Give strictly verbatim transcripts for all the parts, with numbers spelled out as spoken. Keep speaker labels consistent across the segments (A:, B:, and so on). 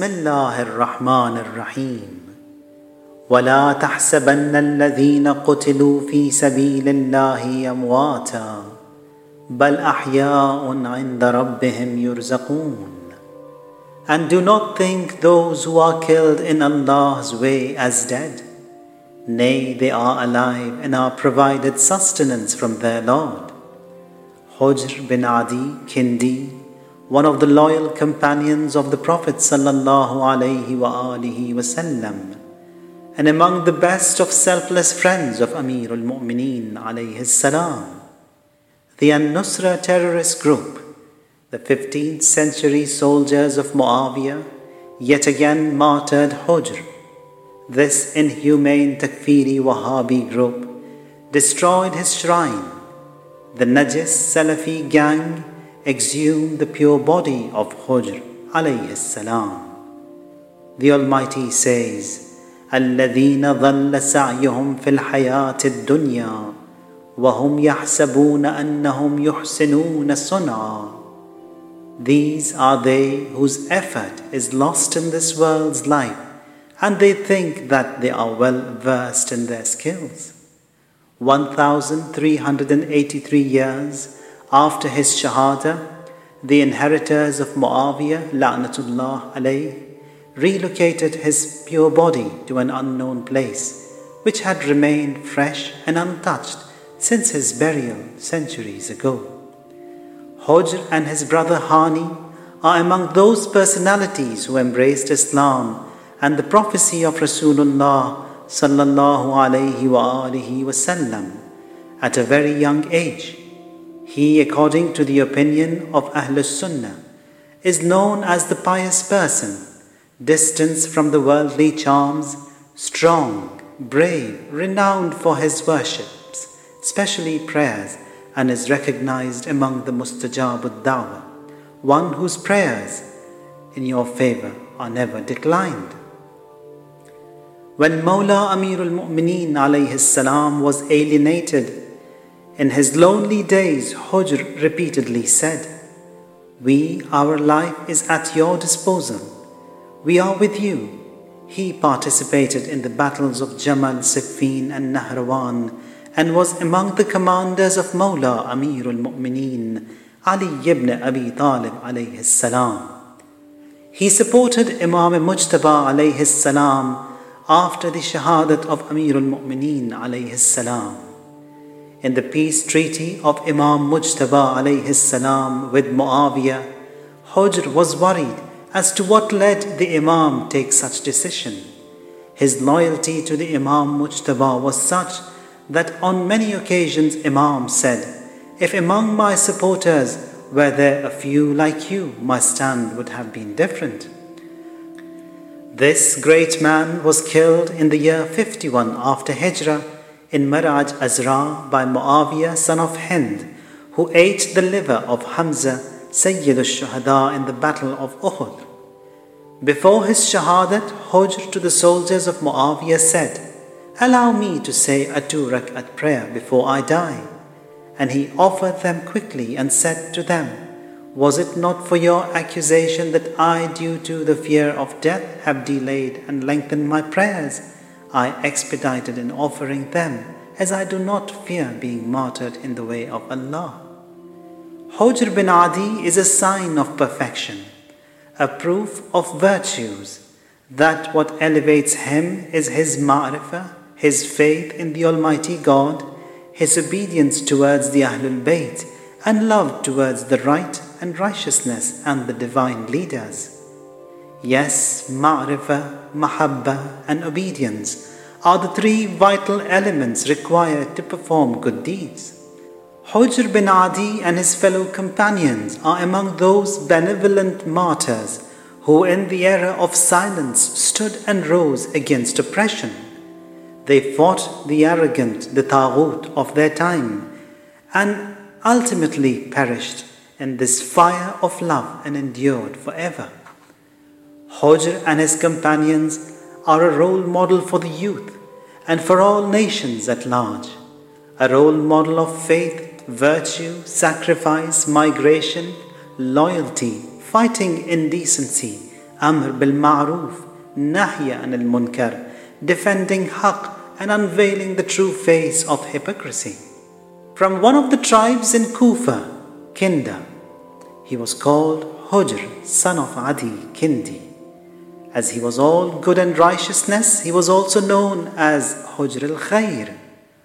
A: الله الرحمن الرحيم ولا تحسبن الذين قتلوا في سبيل الله أمواتا بل أحياء عند ربهم يرزقون. And do not think those who are killed in Allah's way as dead. Nay, they are alive and are provided sustenance from their Lord. Hujr bin Adi Kindi, one of the loyal companions of the Prophet sallallahu alaihi wa alihi wasallam, and among the best of selfless friends of Amir al-Mu'mineen alayhi salam, the An-Nusra terrorist group, the fifteenth century soldiers of Muawiyah, yet again martyred Hujr. This inhumane Takfiri Wahhabi group destroyed his shrine. The Najis Salafi gang exhumed the pure body of Hujr alayhi salam. The Almighty says, الَّذِينَ ظَلَّ سَعْيُهُمْ فِي الْحَيَاةِ الدُّنْيَا وَهُمْ يَحْسَبُونَ أَنَّهُمْ يُحْسِنُونَ صُنْعًا. These are they whose effort is lost in this world's life, and they think that they are well versed in their skills. one thousand three hundred eighty-three years after his Shahada, the inheritors of Muawiyah La'natullah alayh relocated his pure body to an unknown place, which had remained fresh and untouched since his burial centuries ago. Hujr and his brother Hani are among those personalities who embraced Islam and the prophecy of Rasulullah sallallahu alayhi wa alihi wasallam at a very young age. He, according to the opinion of Ahlus Sunnah, is known as the pious person, distanced from the worldly charms, strong, brave, renowned for his worships, especially prayers, and is recognized among the Mustajabud Dawah, one whose prayers in your favor are never declined. When Mawla Amir al-Mu'mineen alayhi salam was alienated, in his lonely days Hujr repeatedly said, "We, our life is at your disposal. We are with you." He participated in the battles of Jamal, Siffin and Nahrawan and was among the commanders of Mawla Amir al-Mu'mineen Ali ibn Abi Talib alayhi salam. He supported Imam Mujtaba alayhi salam after the Shahadat of Amir al-Mu'mineen alayhi salam. In the peace treaty of Imam Mujtaba alayhi salam with Muawiyah, Hujr was worried as to what led the Imam take such decision. His loyalty to the Imam Mujtaba was such that on many occasions Imam said, "If among my supporters were there a few like you, my stand would have been different." This great man was killed in the year fifty-one after Hijrah in Maraj Azra by Muawiyah son of Hind, who ate the liver of Hamza, Sayyid al-Shuhada, in the battle of Uhud. Before his Shahadat, Hujr to the soldiers of Muawiyah said, "Allow me to say a two rak'at prayer before I die." And he offered them quickly and said to them, "Was it not for your accusation that I, due to the fear of death, have delayed and lengthened my prayers? I expedited in offering them, as I do not fear being martyred in the way of Allah." Hujr bin Adi is a sign of perfection, a proof of virtues, that what elevates him is his ma'rifah, his faith in the Almighty God, his obedience towards the Ahlul Bayt, and love towards the right and righteousness and the divine leaders. Yes, ma'rifah, mahabbah and obedience are the three vital elements required to perform good deeds. Hujr bin Adi and his fellow companions are among those benevolent martyrs who in the era of silence stood and rose against oppression. They fought the arrogant, the Taghut of their time, and ultimately perished in this fire of love and endured forever. Hujr and his companions are a role model for the youth and for all nations at large, a role model of faith, virtue, sacrifice, migration, loyalty, fighting indecency, Amr bil Ma'ruf, Nahya anil Munkar, defending Haqq and unveiling the true face of hypocrisy. From one of the tribes in Kufa, Kinda, he was called Hujr, son of Adi, Kindi. As he was all good and righteousness, he was also known as Hujr al-Khair,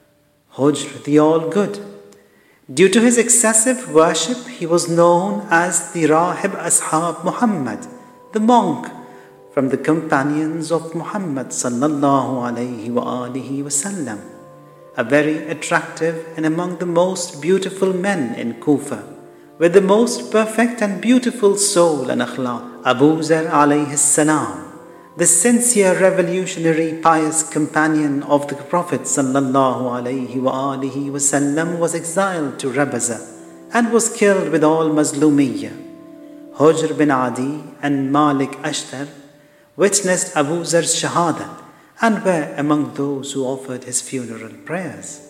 A: Hujr the all-good. Due to his excessive worship, he was known as the Rahib Ashab Muhammad, the monk from the companions of Muhammad sallallahu alayhi wa alihi wasallam, a very attractive and among the most beautiful men in Kufa, with the most perfect and beautiful soul and akhlaq. Abu Zar alayhi salam, the sincere revolutionary pious companion of the Prophet sallallahu alayhi wa alihi wasallam, was exiled to Rabaza and was killed with all Mazlumiyya. Hujr bin Adi and Malik Ashtar witnessed Abu Zar's shahadat and were among those who offered his funeral prayers.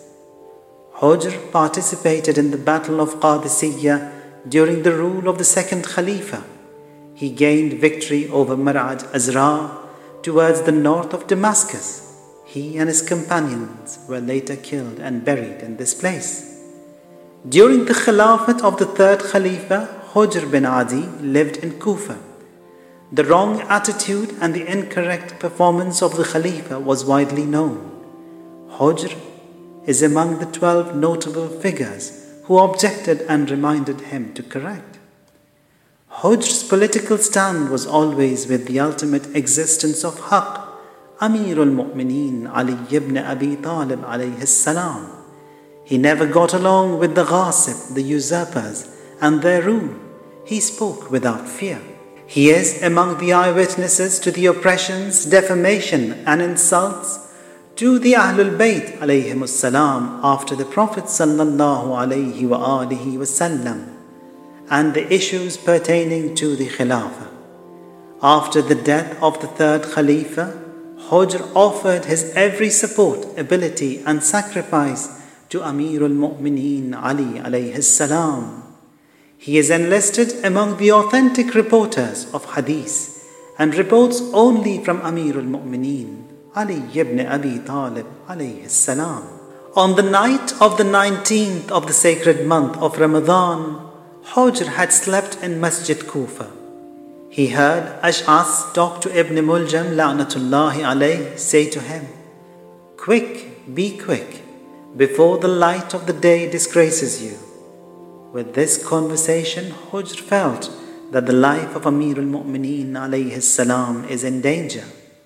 A: Hujr participated in the Battle of Qadisiyya during the rule of the second Khalifa. He gained victory over Mar'ad Azra towards the north of Damascus. He and his companions were later killed and buried in this place. During the Khilafat of the third Khalifa, Hujr bin Adi lived in Kufa. The wrong attitude and the incorrect performance of the Khalifa was widely known. Hujr is among the twelve notable figures who objected and reminded him to correct. Hujr's political stand was always with the ultimate existence of Haqq, Amirul Mu'mineen Ali ibn Abi Talib alayhi salam. He never got along with the ghasib, the usurpers, and their rule. He spoke without fear. He is among the eyewitnesses to the oppressions, defamation, and insults to the Ahlul Bayt alayhimus salam after the Prophet sallallahu alayhi wa alihi wasallam, and the issues pertaining to the Khilafah. After the death of the third Khalifa, Hujr offered his every support, ability, and sacrifice to Amirul Mu'mineen Ali alayhi salam. He is enlisted among the authentic reporters of Hadith and reports only from Amirul Mu'mineen Ali ibn Abi Talib alayhi salam. On the night of the nineteenth of the sacred month of Ramadan, Hujr had slept in Masjid Kufa. He heard Ash'as talk to Ibn Muljam la'natullahi alayh say to him, "Quick, be quick, before the light of the day disgraces you." With this conversation, Hujr felt that the life of Amirul Mu'mineen alayhi salam is in danger.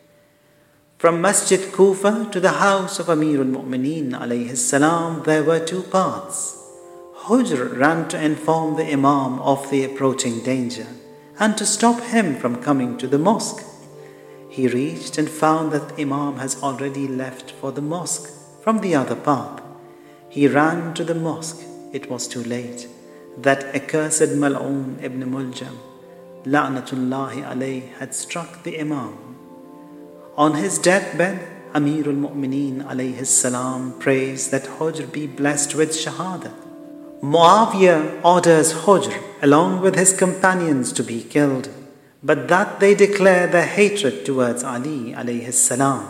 A: From Masjid Kufa to the house of Amirul Mu'mineen alayhi salam, there were two paths. Hujr ran to inform the Imam of the approaching danger and to stop him from coming to the mosque. He reached and found that the Imam has already left for the mosque from the other path. He ran to the mosque. It was too late. That accursed Mal'oon ibn Muljam, la'natullahi alayh, had struck the Imam. On his deathbed, Amirul Mu'mineen alayhi salam prays that Hujr be blessed with shahadat. Muawiyah orders Hujr along with his companions to be killed, but that they declare their hatred towards Ali alayhi salam.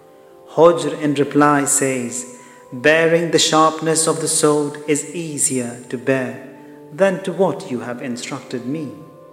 A: Hujr in reply says, "Bearing the sharpness of the sword is easier to bear than to what you have instructed me.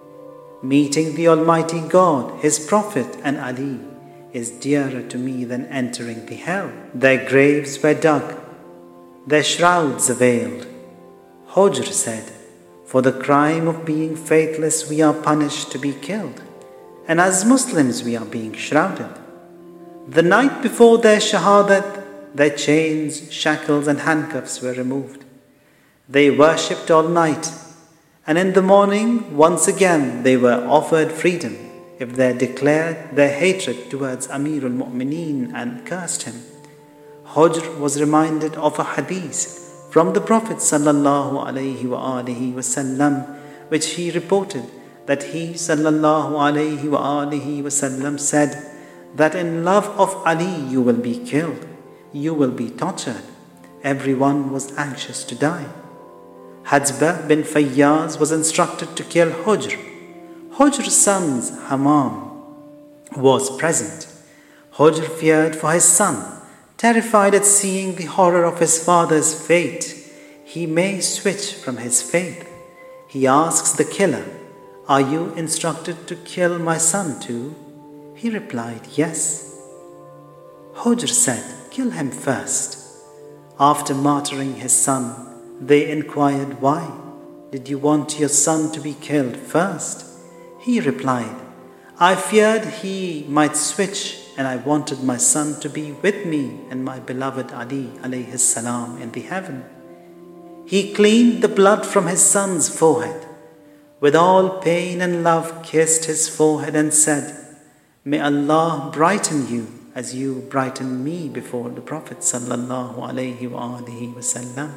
A: Meeting the Almighty God, His Prophet, and Ali is dearer to me than entering the hell." Their graves were dug, their shrouds veiled. Hujr said, "For the crime of being faithless we are punished to be killed, and as Muslims we are being shrouded." The night before their shahadat, their chains, shackles, and handcuffs were removed. They worshipped all night, and in the morning once again they were offered freedom if they declared their hatred towards Amirul Mu'mineen and cursed him. Hujr was reminded of a hadith from the Prophet sallallahu alayhi wa alihi wasallam, which he reported that he sallallahu alayhi wa alihi wasallam said that in love of Ali you will be killed, you will be tortured. Everyone was anxious to die. Hadzbah bin Fayyaz was instructed to kill Hujr. Hujr's sons Hammam, was present. Hujr feared for his son, terrified at seeing the horror of his father's fate. He may switch from his faith. He asks the killer, "Are you instructed to kill my son too?" He replied, "Yes." Hujr said, "Kill him first." After martyring his son, they inquired, "Why? Did you want your son to be killed first?" He replied, "I feared he might switch, and I wanted my son to be with me and my beloved Ali alayhi salam in the heaven." He cleaned the blood from his son's forehead. With all pain and love kissed his forehead and said, "May Allah brighten you as you brightened me before the Prophet sallallahu alaihi wasallam."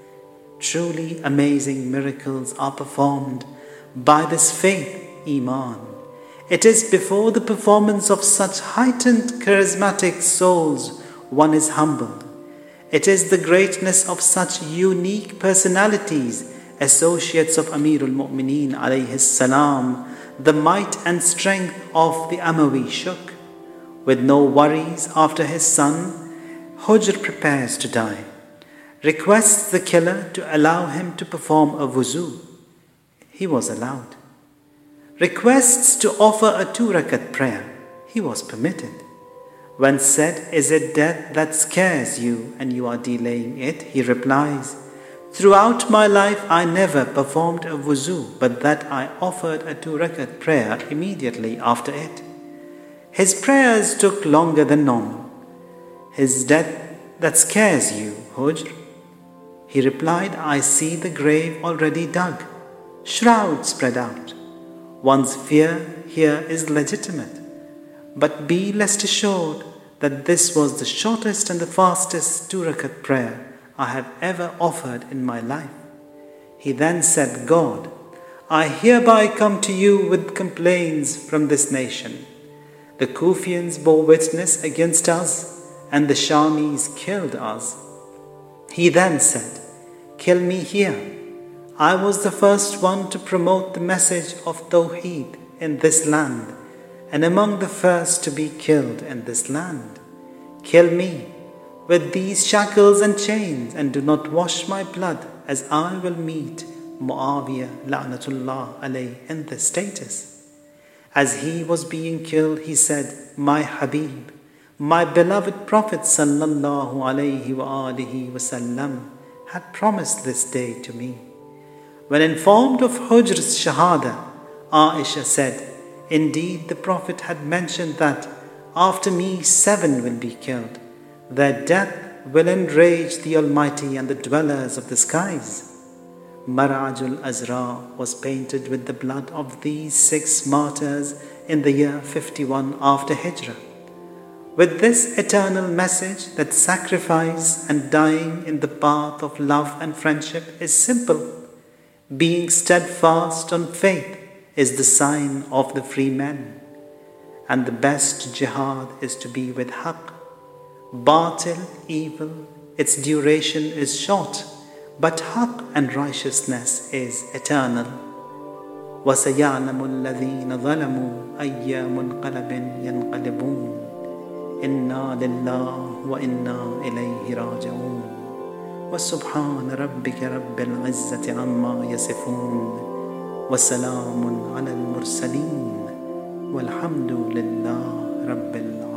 A: Truly amazing miracles are performed by this faith, Iman. It is before the performance of such heightened charismatic souls one is humbled. It is the greatness of such unique personalities, associates of Amirul Mu'mineen alayhi salam, the might and strength of the Amawi Shuk. With no worries after his son, Hujr prepares to die. Requests the killer to allow him to perform a wuzu. He was allowed. Requests to offer a two-rakat prayer. He was permitted. When said, "Is it death that scares you and you are delaying it?" he replies, "Throughout my life I never performed a wuzu, but that I offered a two-rakat prayer immediately after it." His prayers took longer than normal. "Is death that scares you, Hujr?" He replied, "I see the grave already dug, shrouds spread out. One's fear here is legitimate. But be rest assured that this was the shortest and the fastest two-rakat prayer I have ever offered in my life." He then said, "God, I hereby come to you with complaints from this nation. The Kufians bore witness against us, and the Shamis killed us." He then said, "Kill me here. I was the first one to promote the message of Tawheed in this land, and among the first to be killed in this land. Kill me with these shackles and chains, and do not wash my blood, as I will meet Muawiyah la'natullah alayh in this status." As he was being killed, he said, "My Habib, my beloved Prophet sallallahu alayhi wa alihi wasallam had promised this day to me." When informed of Hujr's shahada, Aisha said, "Indeed, the Prophet had mentioned that after me seven will be killed. Their death will enrage the Almighty and the dwellers of the skies." Mar'ajul Azra was painted with the blood of these six martyrs in the year fifty-one after Hijrah. With this eternal message that sacrifice and dying in the path of love and friendship is simple. Being steadfast on faith is the sign of the free men, and the best jihad is to be with haqq. Batil, evil, its duration is short, but haqq and righteousness is eternal. وَسَيَعْلَمُ الَّذِينَ ظَلَمُوا أَيَّ مُنْقَلَبٍ يَنْقَلِبُونَ إِنَّا لِلَّهِ وَإِنَّا إِلَيْهِ رَاجِعُونَ وَسُبْحَانَ رَبِّكَ رَبِّ الْعِزَّةِ عَمَّا يَصِفُونَ وَسَلَامٌ عَلَى الْمُرْسَلِينَ وَالْحَمْدُ لِلَّهِ رَبِّ الْعَالَمِينَ.